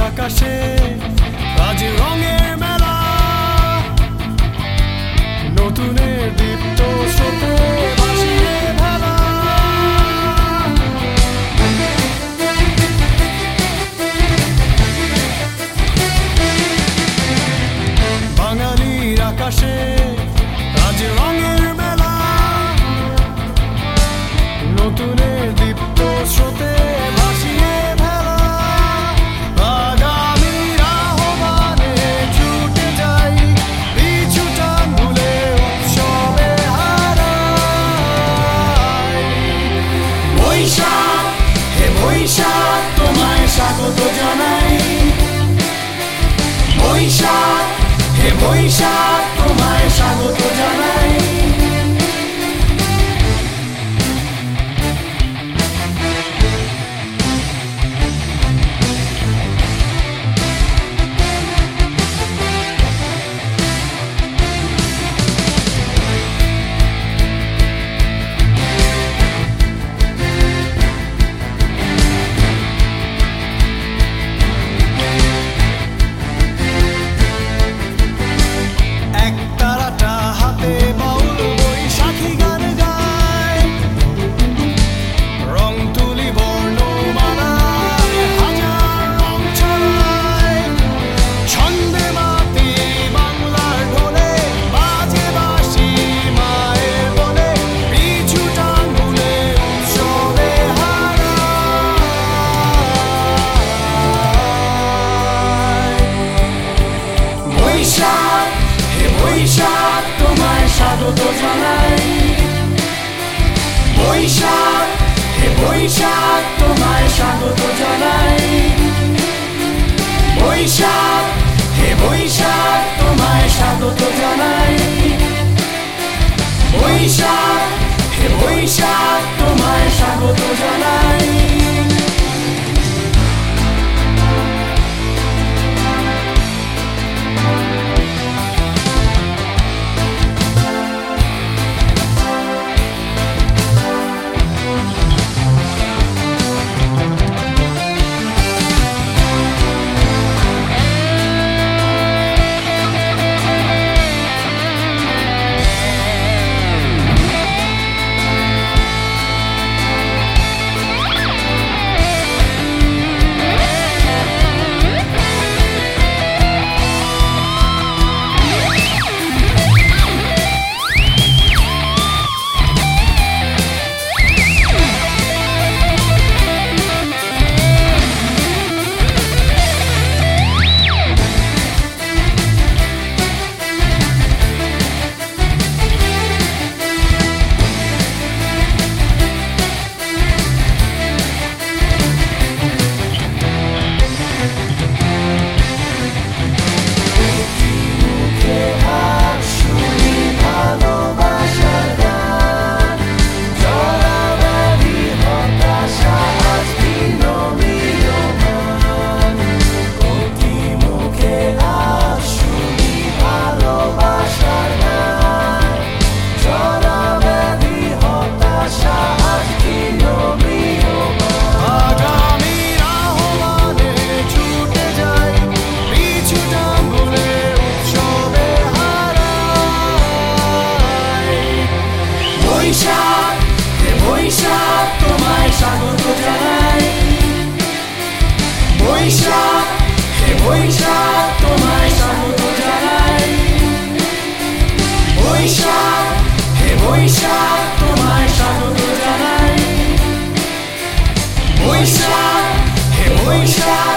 আকাশে আজ রঙের মেলা, নতুনের দীপ্ত স্রোতে ভাসিয়ে ভেলা। বাঙালির আকাশে আজ রঙের মেলা, নতুনের দীপ্ত স্রোতে ভাসিয়ে ভেলা। আগামীর আহ্বানে ছুটে যাই, পিছু টান ভুলে উৎসবে হারাই। বৈশাখ, হে বৈশাখ, তোমায় স্বাগত জানাই। বৈশাখ, হে বৈশাখ, তোমায় স্বাগত জানাই। বৈশাখ, তোমায় স্বাগত জানাই। বৈশাখ, হে বৈশাখ, তোমায় স্বাগত জানাই। বৈশাখ, হে বৈশাখ, তোমায় স্বাগত জানাই। বৈশাখ, হে বৈশাখ, তোমায় স্বাগত জানাই। বৈশাখ, হে বৈশাখ, তোমায় স্বাগত জানাই। বৈশাখ, হে বৈশাখ, তোমায় স্বাগত জানাই। বৈশাখ, হে বৈশাখ, তোমায় স্বাগত জানাই। বৈশাখ, হে বৈশাখ।